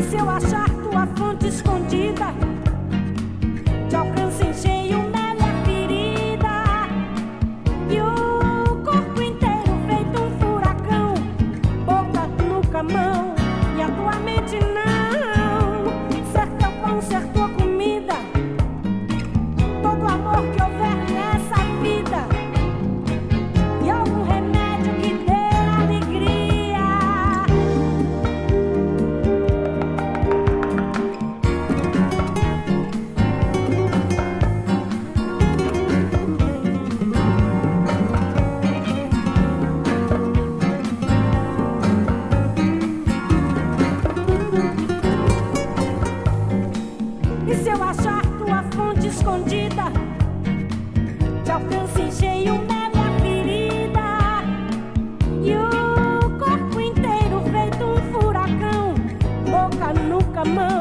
se eu achar tua fonte escondida, te alcanço em cheio mel e a ferida, e o corpo inteiro feito um furacão, boca, nuca, mão, e a tua mente não. Ser teu pão, ser tua comida, todo amor que houver nessa vida, e algum remédio que dê alegria. E se eu achar tua fonte escondida, te alcanço em cheio mel e a ferida, e o corpo inteiro feito um furacão, boca, nuca, mão,